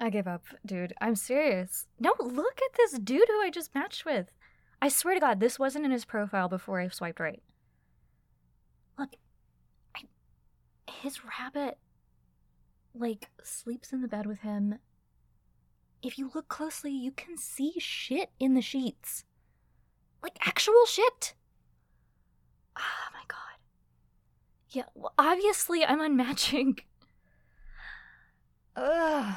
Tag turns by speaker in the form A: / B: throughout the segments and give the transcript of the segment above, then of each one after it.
A: I give up, dude. I'm serious. No, look at this dude who I just matched with. I swear to God, this wasn't in his profile before I swiped right. Look, his rabbit, sleeps in the bed with him. If you look closely, you can see shit in the sheets. Actual shit. Oh my God. Yeah, well, obviously I'm unmatching. Ugh.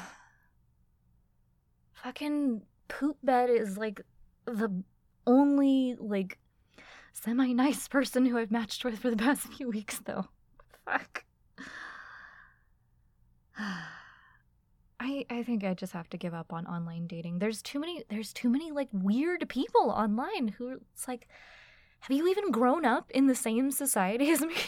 A: Fucking poop bed is the only semi-nice person who I've matched with for the past few weeks though. Fuck. I think I just have to give up on online dating. There's too many weird people online who it's like, have you even grown up in the same society as me?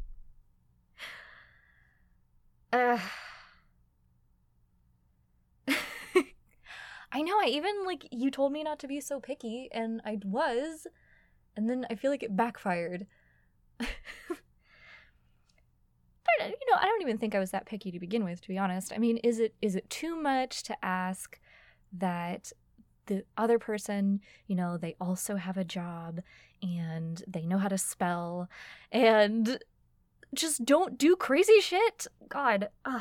A: I know, I even, you told me not to be so picky, and I was, and then I feel like it backfired. But, I don't even think I was that picky to begin with, to be honest. I mean, is it too much to ask that the other person, they also have a job, and they know how to spell, and just don't do crazy shit? God, ugh.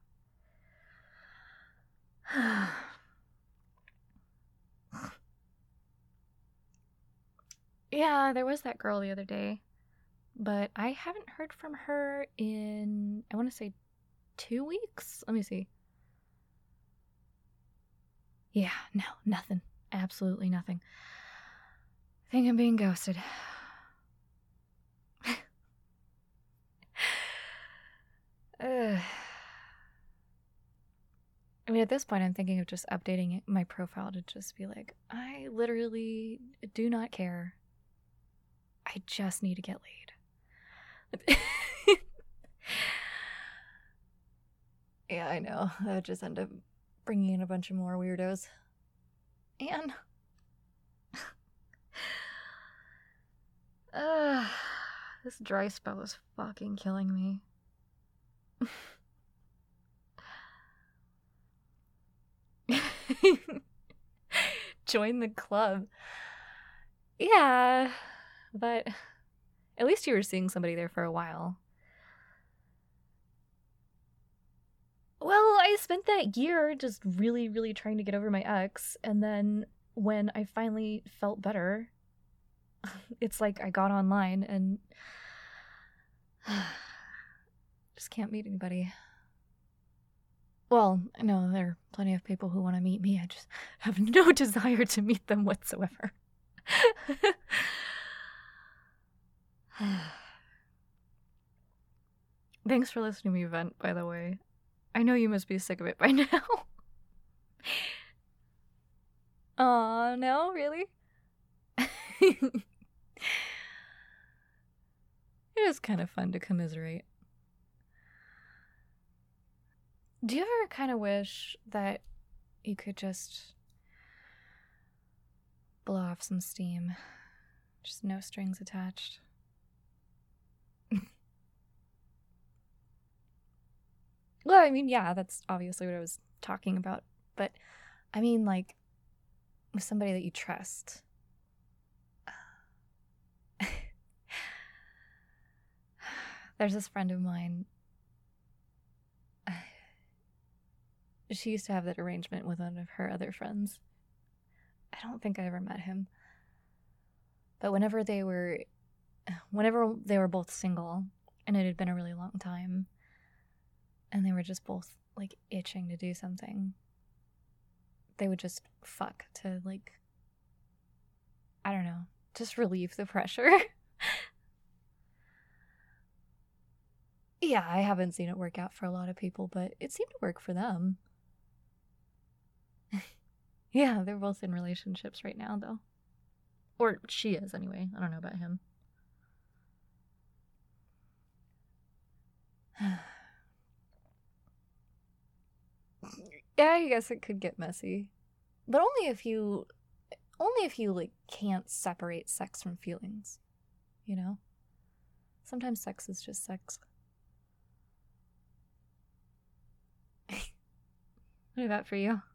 A: Yeah, there was that girl the other day, but I haven't heard from her in, I want to say 2 weeks? Let me see. Yeah, no, nothing. Absolutely nothing. I think I'm being ghosted. I mean, at this point, I'm thinking of just updating my profile to just be like, I literally do not care. I just need to get laid. Yeah, I know. That would just end up bringing in a bunch of more weirdos. And this dry spell is fucking killing me. Join the club. Yeah, but at least you were seeing somebody there for a while. Well, I spent that year just really, really trying to get over my ex, and then when I finally felt better, it's like I got online and just can't meet anybody. Well, I know there are plenty of people who want to meet me. I just have no desire to meet them whatsoever. Thanks for listening to me vent, by the way. I know you must be sick of it by now. Aw, no? Really? It is kind of fun to commiserate. Do you ever kind of wish that you could just blow off some steam? Just no strings attached. Well, I mean, yeah, that's obviously what I was talking about. But, I mean, with somebody that you trust. There's this friend of mine. She used to have that arrangement with one of her other friends. I don't think I ever met him. But whenever they were both single, and it had been a really long time, and they were just both, itching to do something, they would just fuck to, I don't know, just relieve the pressure. Yeah, I haven't seen it work out for a lot of people, but it seemed to work for them. Yeah, they're both in relationships right now, though. Or she is, anyway. I don't know about him. Yeah, I guess it could get messy. But only if you can't separate sex from feelings. Sometimes sex is just sex. What about for you?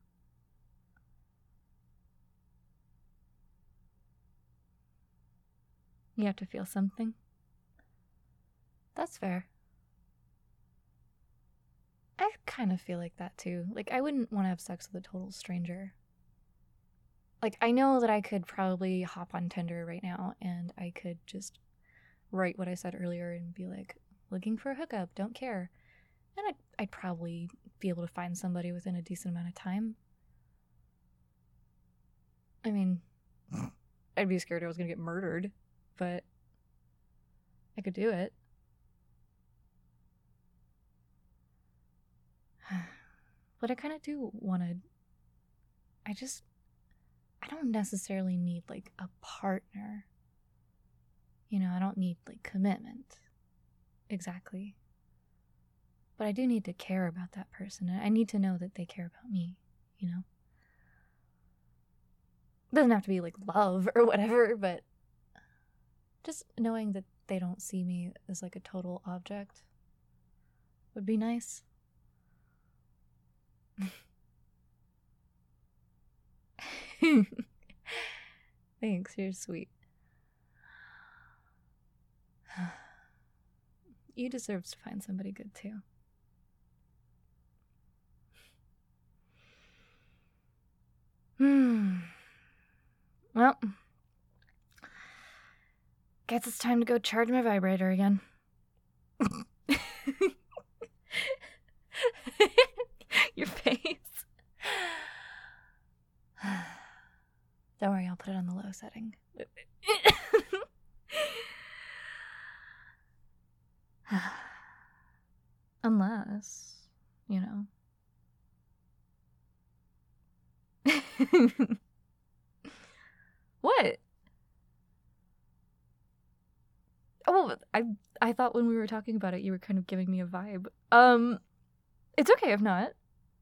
A: You have to feel something. That's fair. I kind of feel like that too. Like, I wouldn't want to have sex with a total stranger. Like, I know that I could probably hop on Tinder right now and I could just write what I said earlier and be like, looking for a hookup, don't care. And I'd probably be able to find somebody within a decent amount of time. I mean, I'd be scared I was going to get murdered, but I could do it. But I kind of do want to. I don't necessarily need like a partner. You know, I don't need like commitment. Exactly. But I do need to care about that person. I need to know that they care about me, you know? It doesn't have to be like love or whatever, but just knowing that they don't see me as like a total object would be nice. Thanks, you're sweet. You deserve to find somebody good too. Well, guess it's time to go charge my vibrator again. Your face. Don't worry, I'll put it on the low setting. Unless, you know. What? Oh, I thought when we were talking about it, you were kind of giving me a vibe. It's okay if not.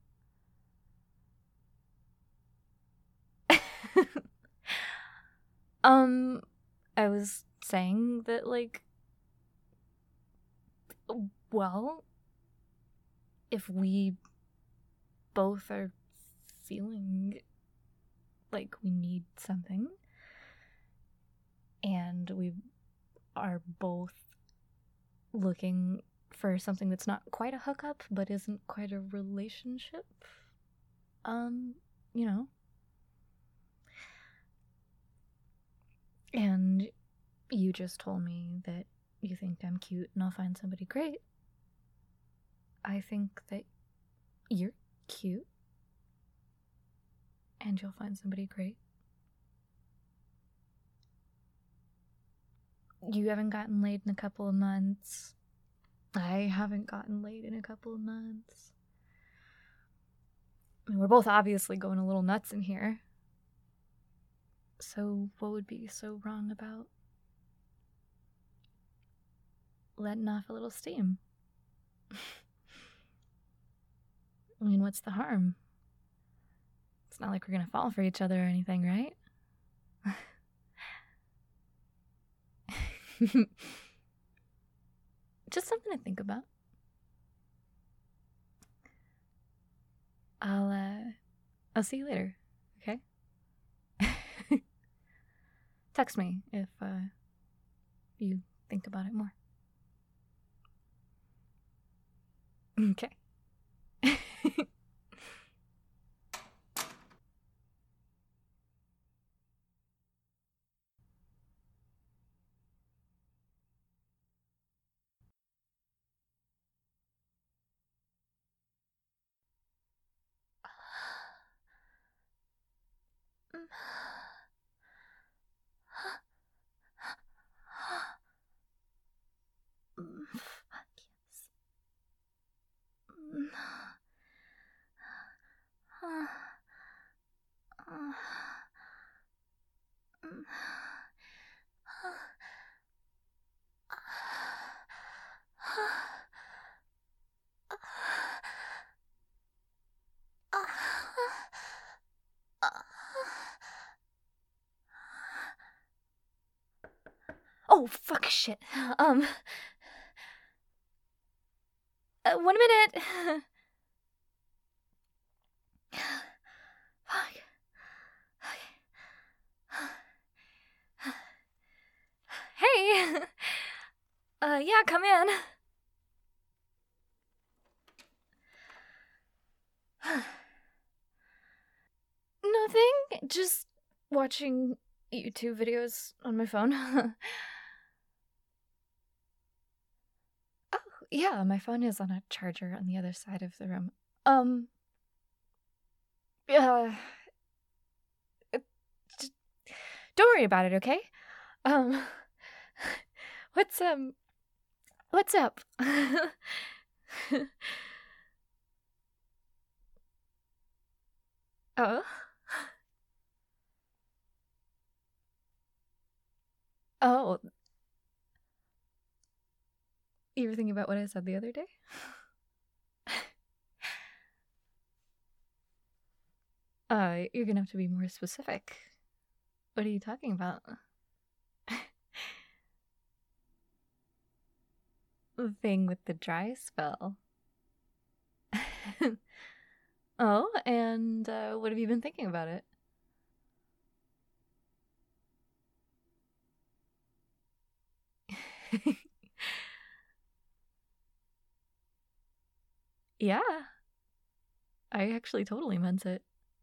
A: I was saying that, like, well, if we both are feeling like we need something, and we are both looking for something that's not quite a hookup, but isn't quite a relationship, you know. And you just told me that you think I'm cute and I'll find somebody great. I think that you're cute and you'll find somebody great. You haven't gotten laid in a couple of months. I haven't gotten laid in a couple of months. I mean, we're both obviously going a little nuts in here. So what would be so wrong about letting off a little steam? I mean, what's the harm? It's not like we're gonna fall for each other or anything, right? Just something to think about. I'll see you later, okay? Text me if you think about it more. Okay. Fuck yes. Oh, fuck shit. 1 minute. yeah, come in. Nothing. Just watching YouTube videos on my phone. Oh, yeah, my phone is on a charger on the other side of the room. Uh, don't worry about it, okay? Um, what's up? Oh. Oh. You were thinking about what I said the other day? You're gonna have to be more specific. What are you talking about? The thing with the dry spell. Oh, and what have you been thinking about it? Yeah, I actually totally meant it.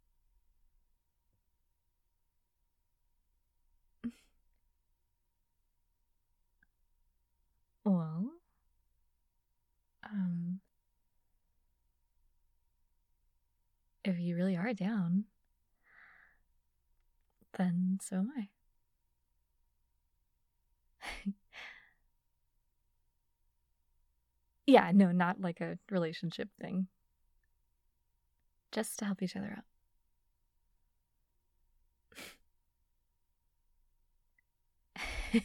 A: Well, if you really are down, then so am I. Yeah, no, not like a relationship thing. Just to help each other out.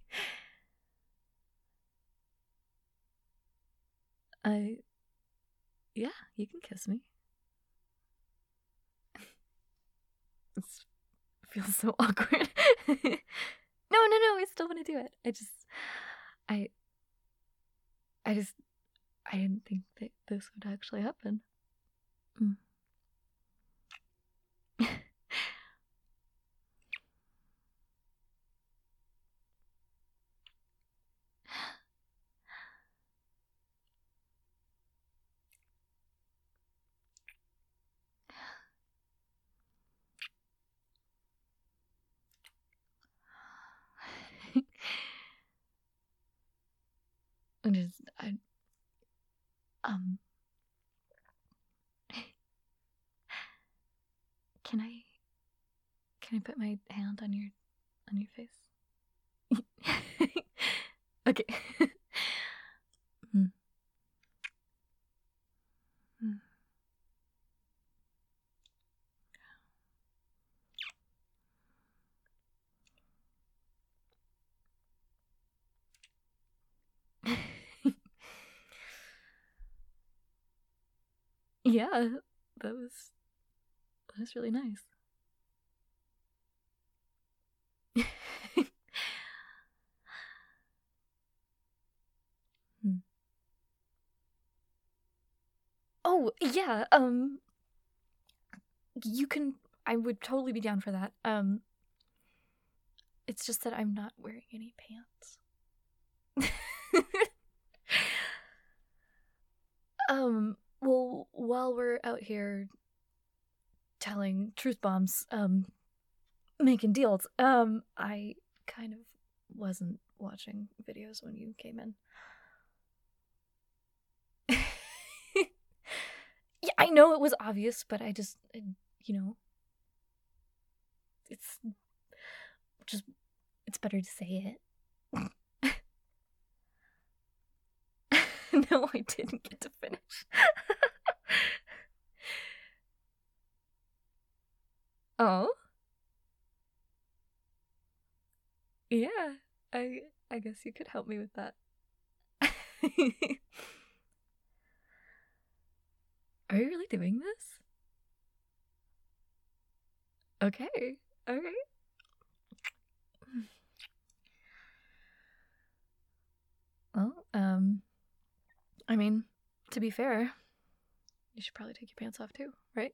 A: Yeah, you can kiss me. It feels so awkward. No, I still want to do it. I didn't think that this would actually happen. I um can I put my hand on your face? Okay. Yeah, that was really nice. Oh, yeah, you can I would totally be down for that. It's just that I'm not wearing any pants. Well, while we're out here telling truth bombs, making deals, I kind of wasn't watching videos when you came in. Yeah, I know it was obvious, but it's better to say it. No, I didn't get to finish. Oh? Yeah, I guess you could help me with that. Are you really doing this? Okay. Well, I mean, to be fair, you should probably take your pants off too, right?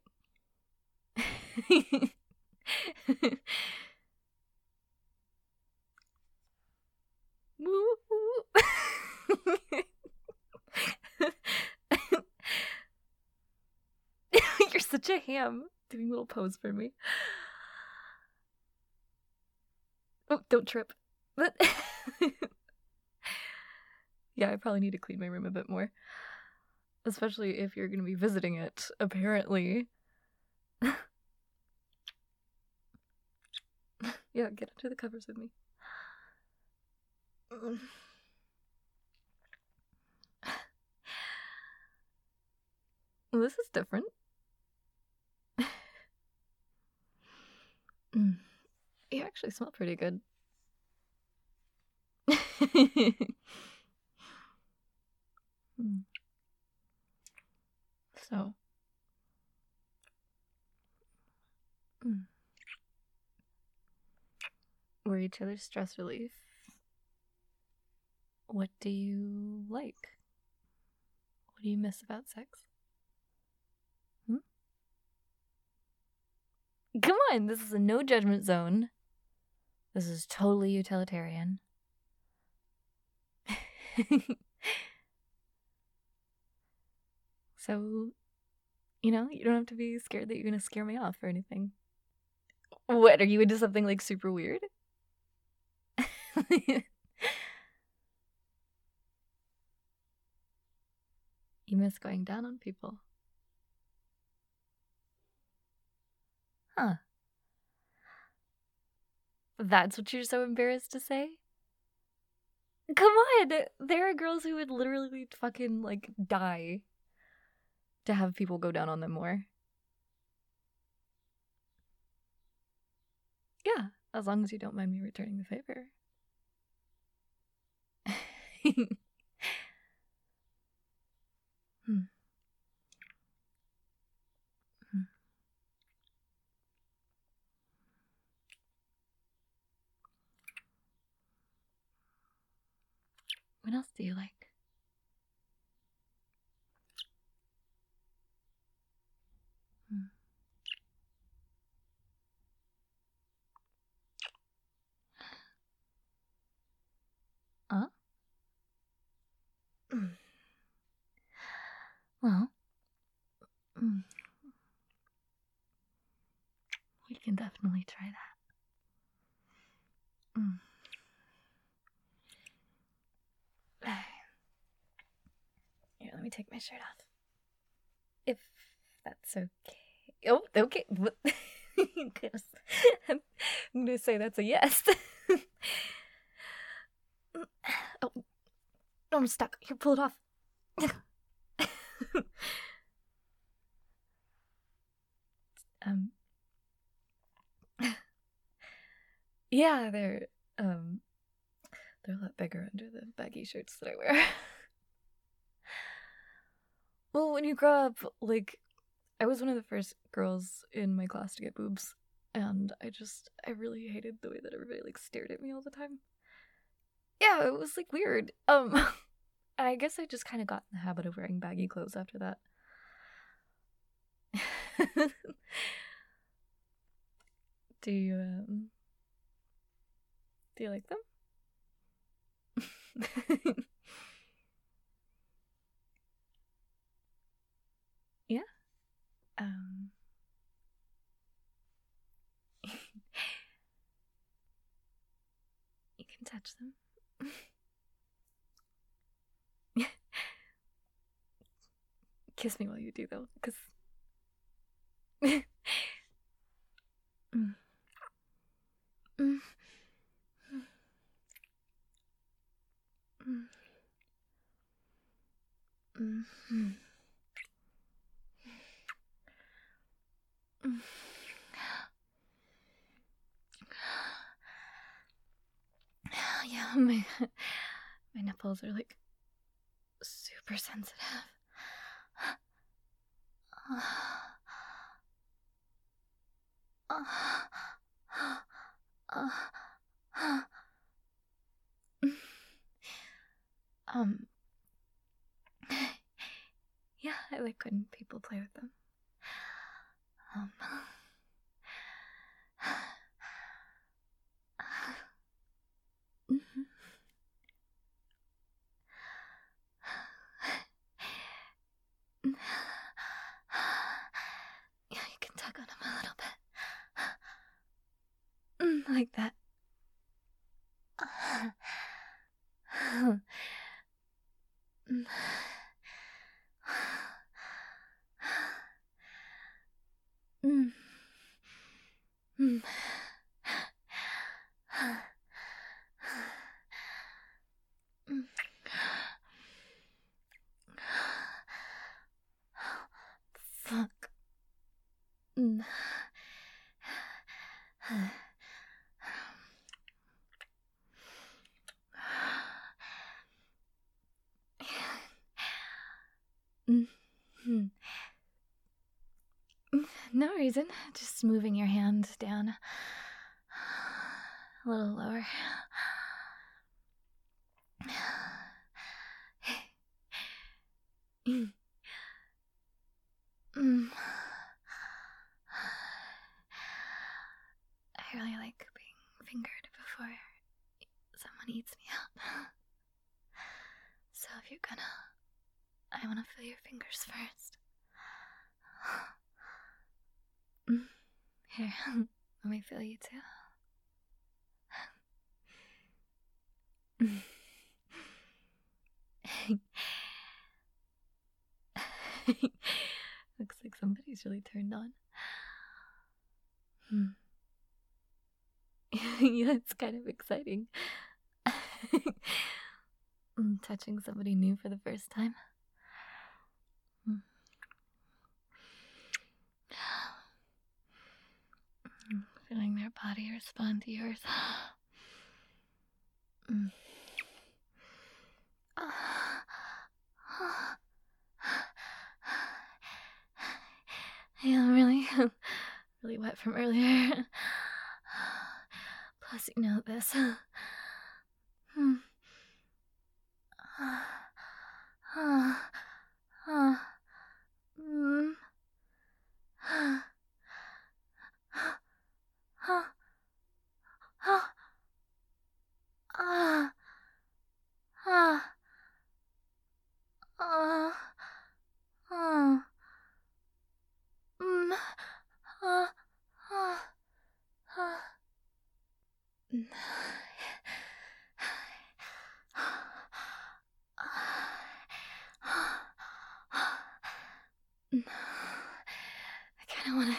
A: You're such a ham. Doing a little pose for me. Oh, don't trip. Yeah, I probably need to clean my room a bit more. Especially if you're going to be visiting it, apparently. Yeah, get into the covers with me. Well, this is different. You actually smell pretty good. So. We're each other's stress relief. What do you like? What do you miss about sex? Come on, this is a no judgment zone. This is totally utilitarian. So, you don't have to be scared that you're gonna scare me off or anything. What, are you into something like super weird? You miss going down on people. Huh. That's what you're so embarrassed to say? Come on! There are girls who would literally fucking, die to have people go down on them more. Yeah, as long as you don't mind me returning the favor. What else do you like? Huh? Well, we can definitely try that. Here, let me take my shirt off. If that's okay. Oh, okay. I'm gonna say that's a yes. Oh, I'm stuck. Here, pull it off. Yeah, they're a lot bigger under the baggy shirts that I wear. Well, when you grow up, I was one of the first girls in my class to get boobs, and I really hated the way that everybody stared at me all the time. Yeah, it was weird. I guess I just kind of got in the habit of wearing baggy clothes after that. Do you like them? Yeah. You can touch them. Kiss me while you do, though, because yeah, my nipples are super sensitive. Yeah, I like when people play with them. like that. Fuck. No reason, just moving your hand down a little lower. I really like being fingered before someone eats me out. So if you're gonna, I wanna feel your fingers first. Here, let me feel you too. Looks like somebody's really turned on. Yeah, it's kind of exciting. Touching somebody new for the first time. Feeling their body respond to yours. Yeah, I'm really wet from earlier. Plus, you know this. I kinda wanna...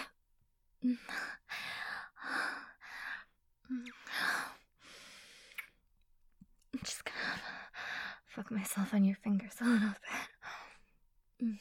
A: I'm just gonna fuck myself on your fingers a little bit.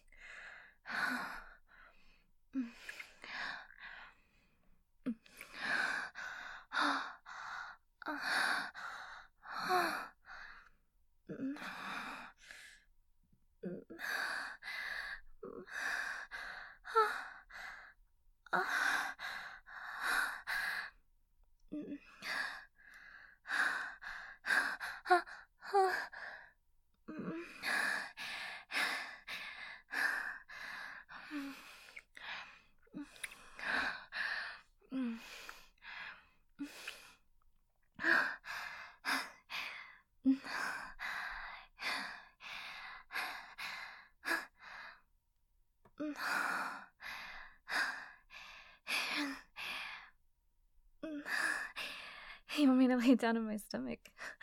A: You want me to lay down on my stomach?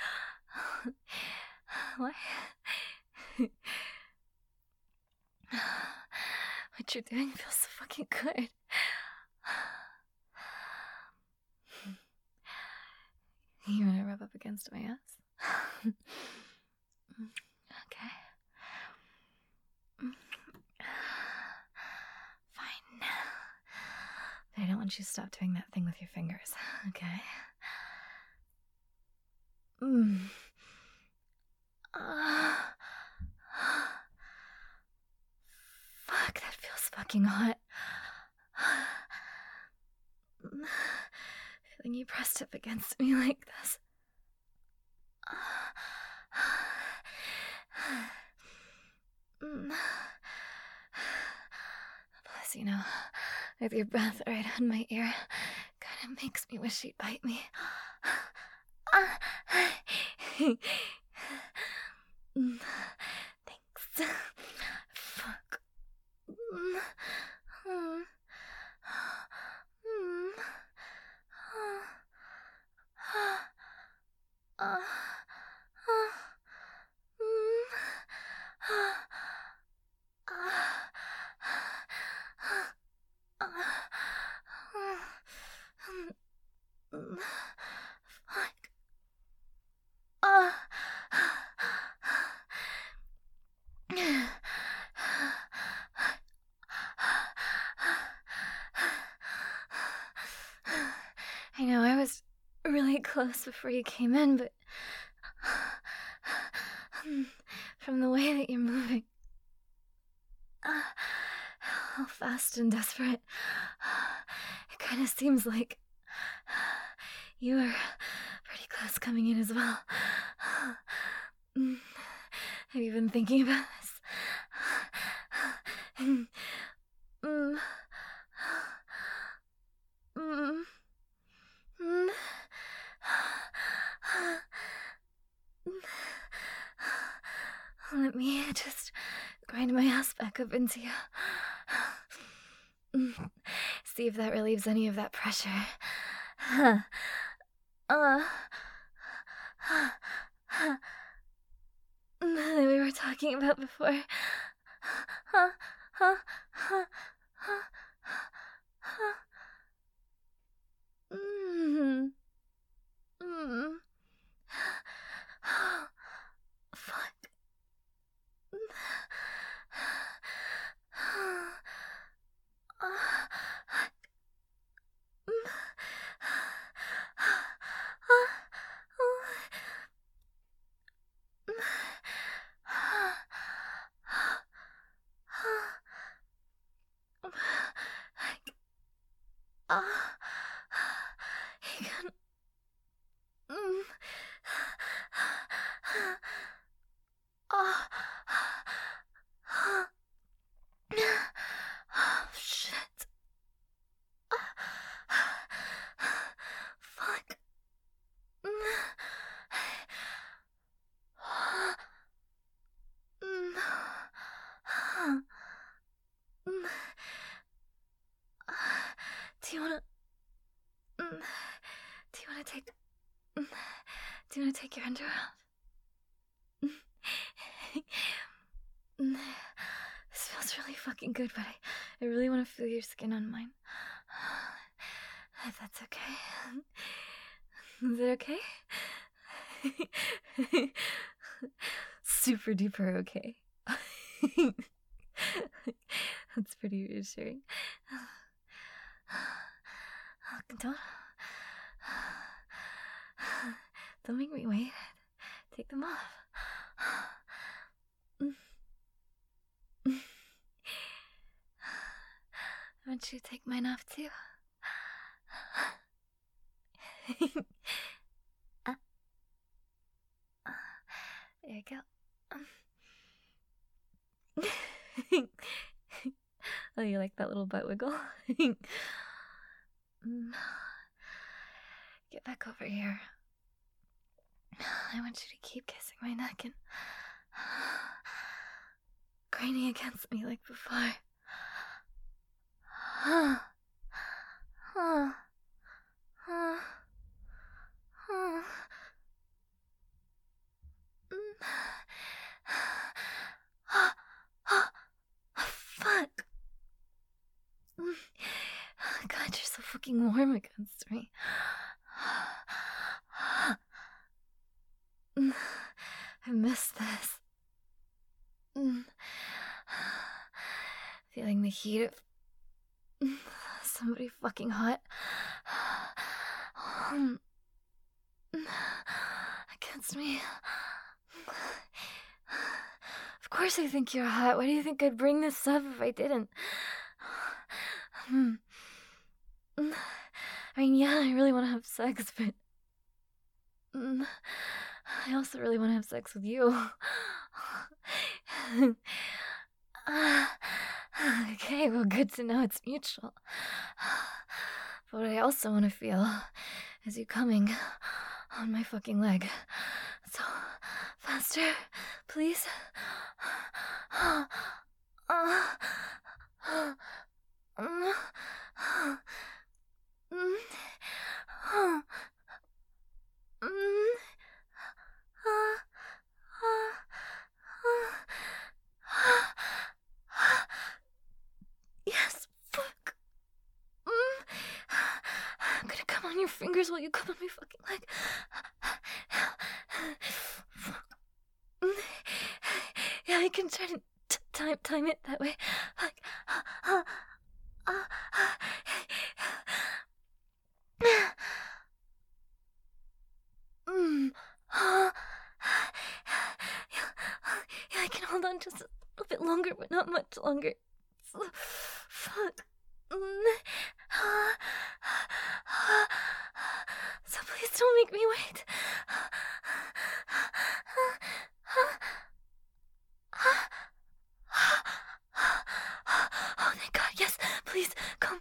A: What? What you're doing feels so fucking good. You wanna rub up against my ass? Okay. Fine. But I don't want you to stop doing that thing with your fingers, okay? Fuck, that feels fucking hot. Feeling you pressed up against me like this. Plus, you know, with your breath right on my ear, kinda makes me wish you'd bite me. Thanks. Fuck. close before you came in, but from the way that you're moving, how fast and desperate, it kind of seems like you were pretty close coming in as well. Have you been thinking about this? Let me just grind my ass back up into you. See if that relieves any of that pressure. That we were talking about before. Fuck. Shit. Fuck. Do you wanna take your underwear out? This feels really fucking good, but I really want to feel your skin on mine. If that's okay. Is it okay? Super duper okay. That's pretty reassuring. Don't make me wait. Take them off. I want you to take mine off too. There you go. Oh, you like that little butt wiggle? Get back over here. I want you to keep kissing my neck and grinding against me like before. Fuck. God, you're so fucking warm against me. I miss this. Feeling the heat of somebody fucking hot against me. Of course I think you're hot. Why do you think I'd bring this up if I didn't? I mean, yeah, I really want to have sex, but I also really want to have sex with you. Okay, well, good to know it's mutual. But what I also want to feel is you coming on my fucking leg. So, faster, please. Yes, fuck. I'm gonna come on your fingers while you come on my fucking leg. Yeah, I can try to time it that way. Like, longer, but not much longer. Fuck. So please don't make me wait. Oh, thank God, yes, please, come.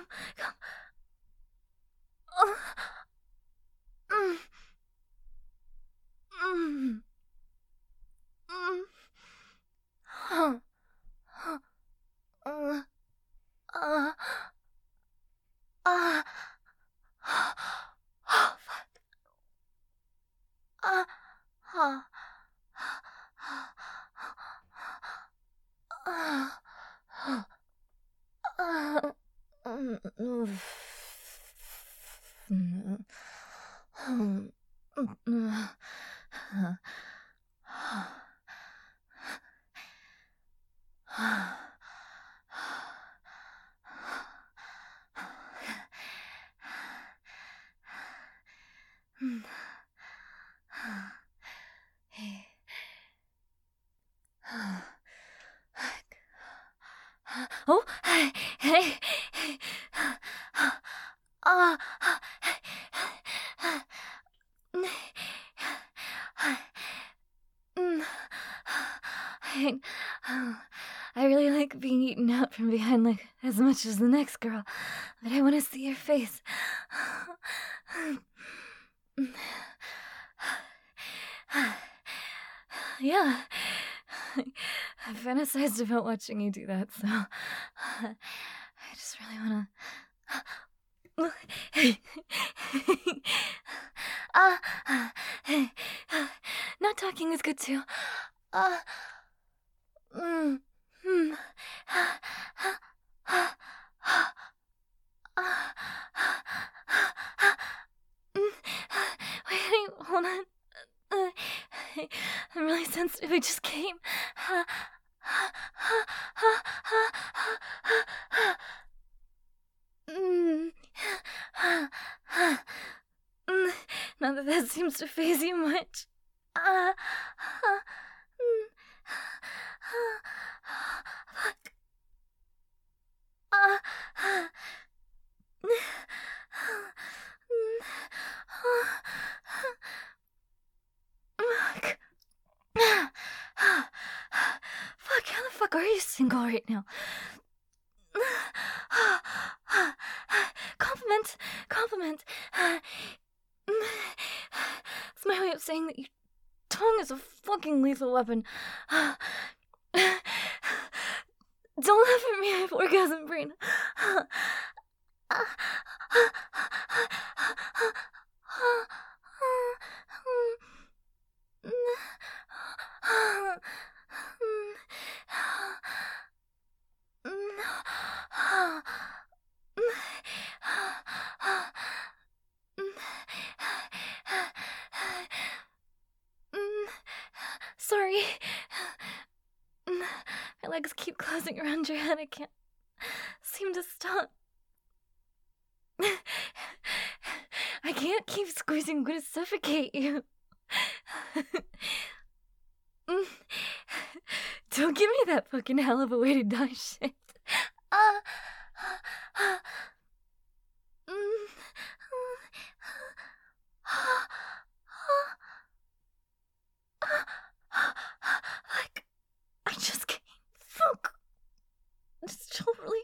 A: Oh, hey. I really like being eaten out from behind, like, as much as the next girl, but I want to see your face. Yeah, I fantasized about watching you do that, so I just really want to... Not talking is good too. Wait, hold on. I'm really sensitive. I just came. Not that seems to faze you much. Fuck. Fuck, how the fuck are you single right now? Compliment. It's my way of saying that your tongue is a fucking lethal weapon. Don't laugh at me, I have orgasm brain. Sorry. My legs keep closing around your head. I can't seem to stop. I can't keep squeezing. I'm gonna suffocate you. Don't give me that fucking hell of a way to die shit. Like, I just can't. Fuck. Just totally.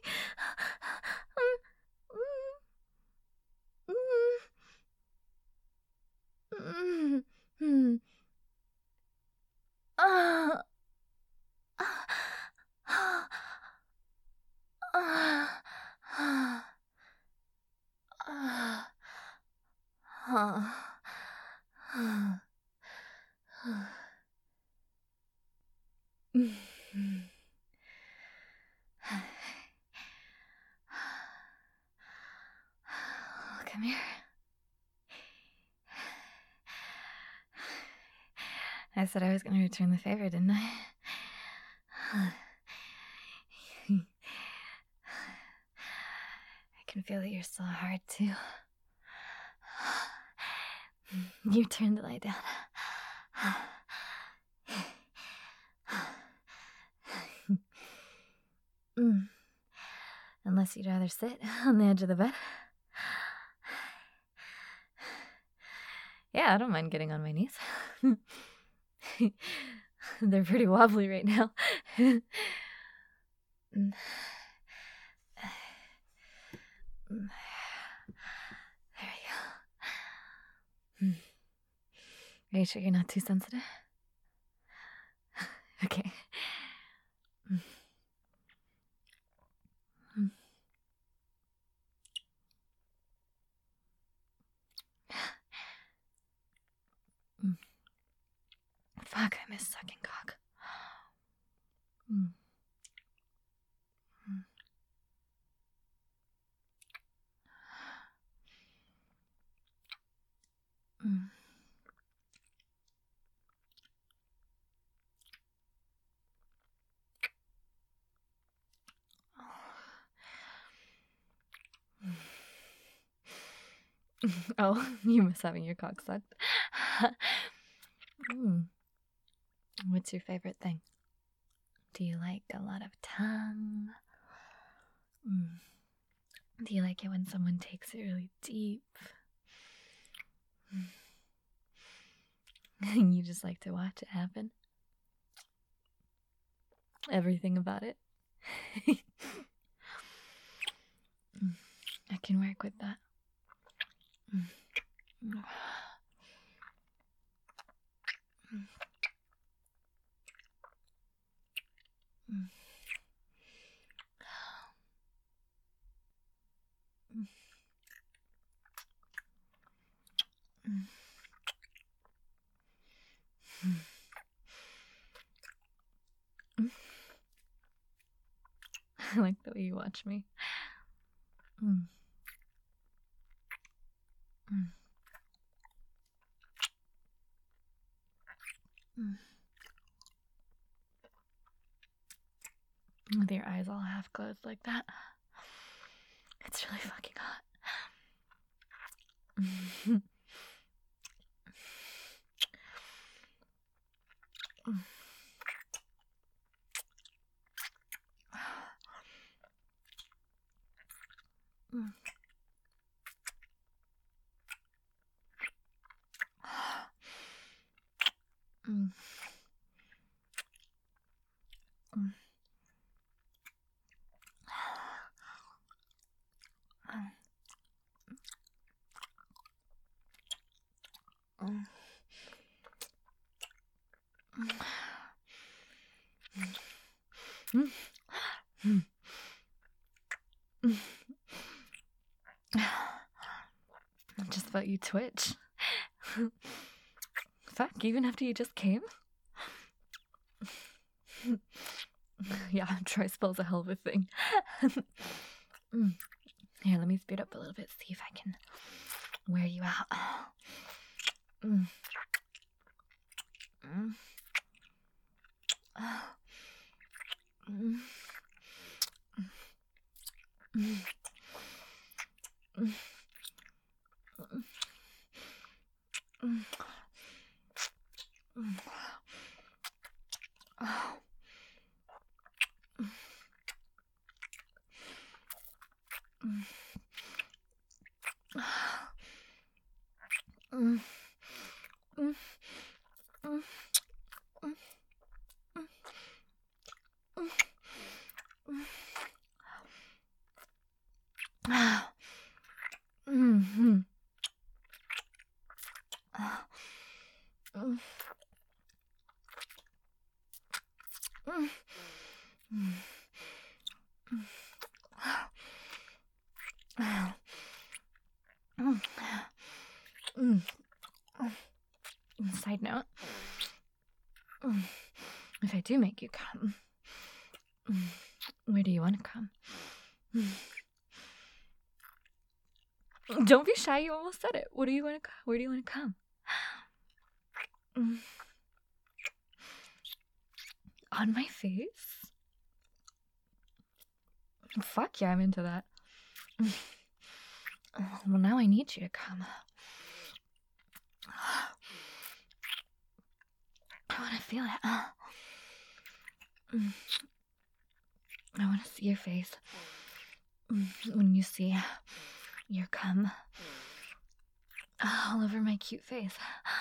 A: Come here. I said I was going to return the favor, didn't I? I can feel that you're so hard, too. You turn to lie down. Mm. Unless you'd rather sit on the edge of the bed. Yeah, I don't mind getting on my knees. They're pretty wobbly right now. Mm. Mm. There we go. Are you sure you're not too sensitive? Okay. Fuck, I miss sucking cock. Mm. Mm. Mm. Oh, you miss having your cock sucked. Mm. What's your favorite thing? Do you like a lot of tongue? Mm. Do you like it when someone takes it really deep? You just like to watch it happen? Everything about it? I can work with that. I like the way you watch me. Mm. Mm. Mm. With your eyes all half closed like that. It's really fucking hot. Mm. Mm. Mm. Just about you twitch. Fuck, even after you just came? Yeah, dry spell's a hell of a thing. Here, let me speed up a little bit, see if I can wear you out. Mm. Mm. Mm. Mm. Mm. Mm. Mm. Oh. Mm. Mm. Mm. Mm. Mm. Side note, if I do make you come, where do you want to come? Don't be shy, you almost said it. Where do you want to come? On my face? Fuck yeah, I'm into that. Well, now I need you to come. I want to feel it. I want to see your face when you see your cum all over my cute face.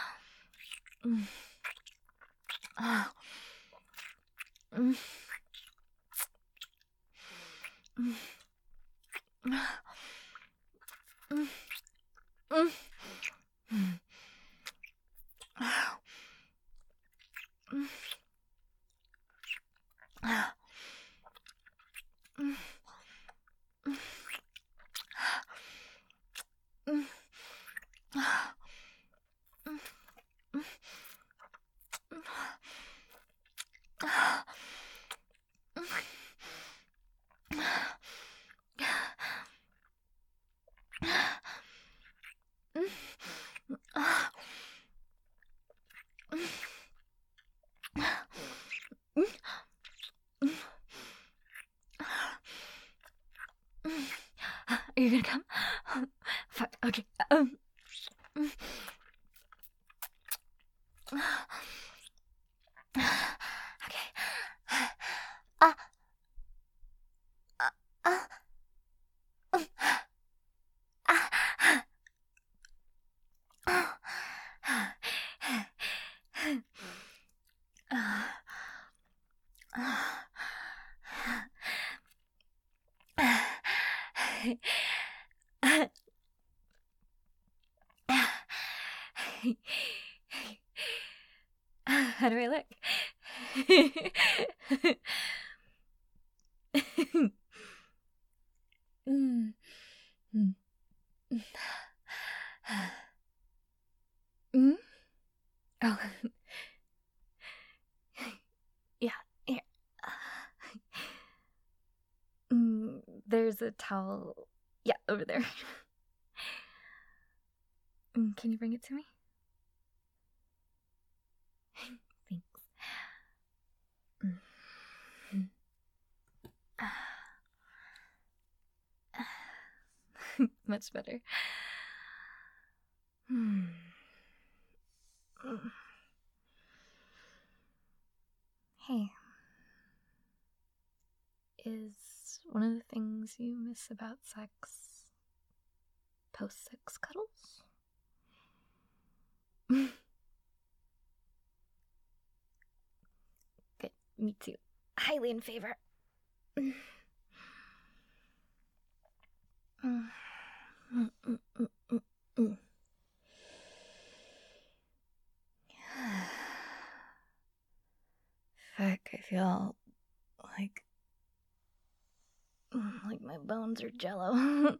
A: Are you gonna come? Fuck, okay. Okay. How do I look? Oh. Yeah, here. There's a towel. Yeah, over there. Can you bring it to me? Thanks. Much better. Hey. Is one of the things you miss about sex post-sex cuddles? Good, me too. Highly in favor. Fuck, I feel like my bones are jello.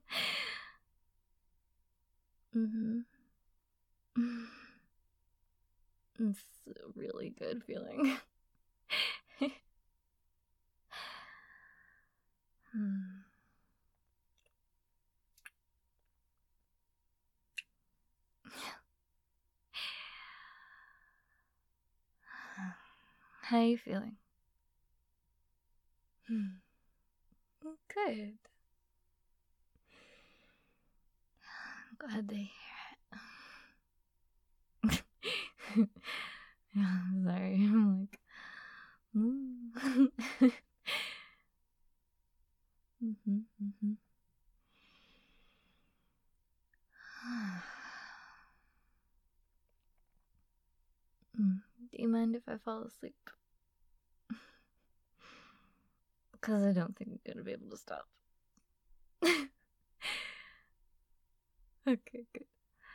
A: It's a really good feeling. How are you feeling? Good. I'm glad to hear it. Yeah, I'm sorry. I'm like, Do you mind if I fall asleep? Because I don't think I'm gonna be able to stop. Okay, good.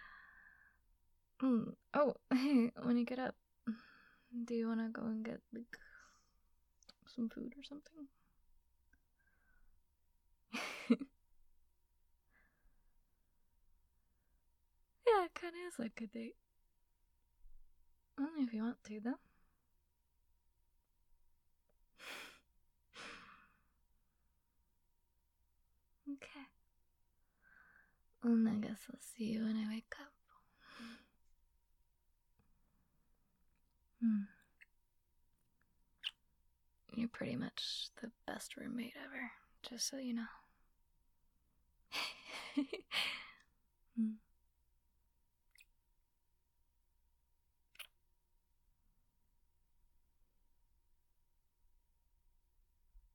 A: Oh, hey, when you get up, do you want to go and get, like, some food or something? Yeah, it kind of is like a date. Only if you want to, though. Okay. Well, I guess I'll see you when I wake up. You're pretty much the best roommate ever, just so you know.